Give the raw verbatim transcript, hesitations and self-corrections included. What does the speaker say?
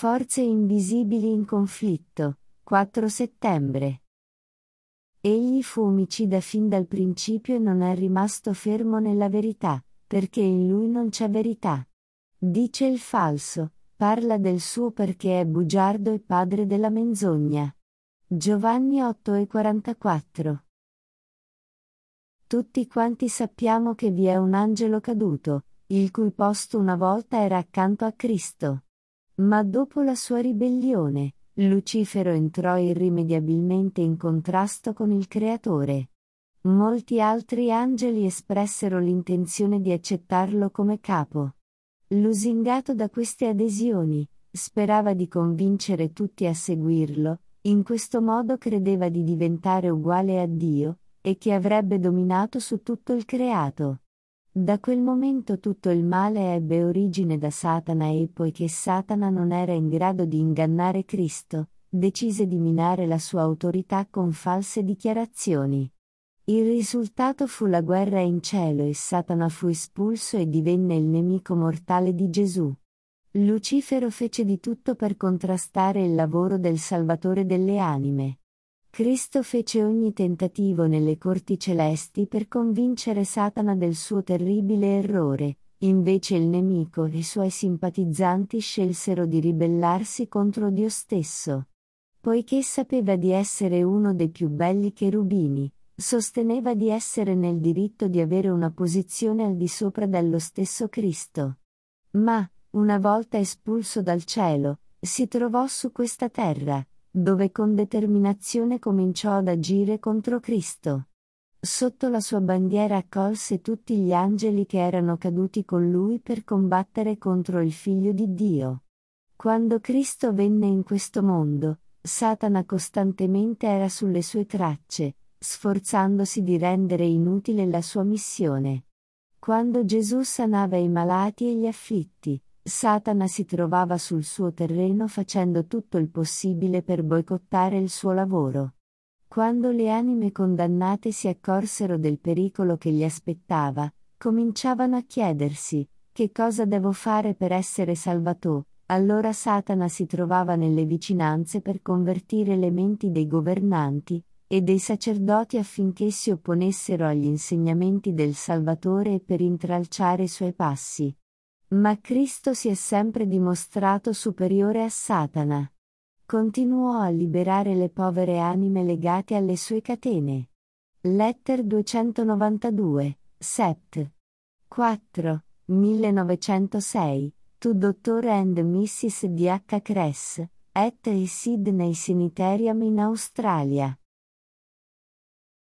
Forze invisibili in conflitto, quattro settembre. Egli fu omicida fin dal principio e non è rimasto fermo nella verità, perché in lui non c'è verità. Dice il falso, parla del suo perché è bugiardo e padre della menzogna. Giovanni otto e quarantaquattro. Tutti quanti sappiamo che vi è un angelo caduto, il cui posto una volta era accanto a Cristo. Ma dopo la sua ribellione, Lucifero entrò irrimediabilmente in contrasto con il Creatore. Molti altri angeli espressero l'intenzione di accettarlo come capo. Lusingato da queste adesioni, sperava di convincere tutti a seguirlo, in questo modo credeva di diventare uguale a Dio, e che avrebbe dominato su tutto il creato. Da quel momento tutto il male ebbe origine da Satana e poiché Satana non era in grado di ingannare Cristo, decise di minare la sua autorità con false dichiarazioni. Il risultato fu la guerra in cielo e Satana fu espulso e divenne il nemico mortale di Gesù. Lucifero fece di tutto per contrastare il lavoro del Salvatore delle anime. Cristo fece ogni tentativo nelle corti celesti per convincere Satana del suo terribile errore, invece il nemico e i suoi simpatizzanti scelsero di ribellarsi contro Dio stesso. Poiché sapeva di essere uno dei più belli cherubini, sosteneva di essere nel diritto di avere una posizione al di sopra dello stesso Cristo. Ma, una volta espulso dal cielo, si trovò su questa terra, dove con determinazione cominciò ad agire contro Cristo. Sotto la sua bandiera accolse tutti gli angeli che erano caduti con lui per combattere contro il Figlio di Dio. Quando Cristo venne in questo mondo, Satana costantemente era sulle sue tracce, sforzandosi di rendere inutile la sua missione. Quando Gesù sanava i malati e gli afflitti, Satana si trovava sul suo terreno facendo tutto il possibile per boicottare il suo lavoro. Quando le anime condannate si accorsero del pericolo che li aspettava, cominciavano a chiedersi: che cosa devo fare per essere salvato? Allora Satana si trovava nelle vicinanze per convertire le menti dei governanti e dei sacerdoti affinché si opponessero agli insegnamenti del Salvatore e per intralciare i suoi passi. Ma Cristo si è sempre dimostrato superiore a Satana. Continuò a liberare le povere anime legate alle sue catene. Letter duecentonovantadue, Sept. quattro, millenovecentosei, to Doctor and missus D H Kress, at a Sydney Sanitarium in Australia.